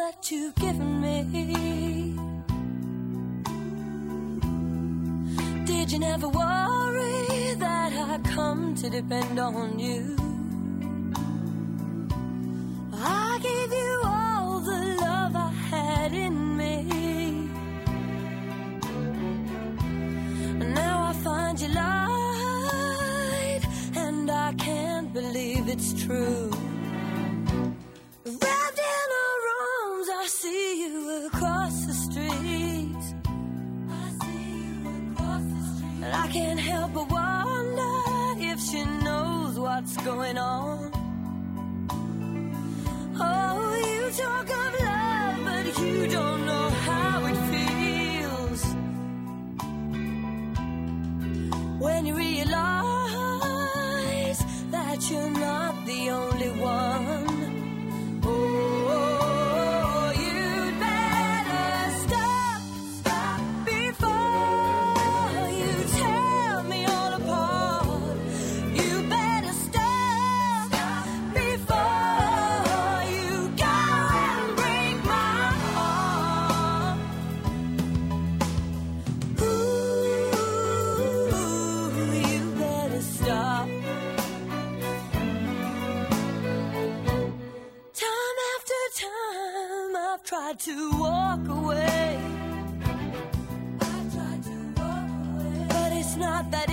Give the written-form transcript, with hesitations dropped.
that you've given me. Did you never worry that I'd come to depend on you? I gave you all the love I had in me, and now I find you lied, and I can't believe it's true. Wrapped in her arms, I see you across the street. And I can't help but wonder if she knows what's going on. Oh, you talk of love, but you don't know how it feels when you realize that you're not the only one. Oh, you'd better stop before you tear me all apart. You better stop before you go and break my heart. Ooh, you better stop. Time after time I've tried to walk away, but it's not that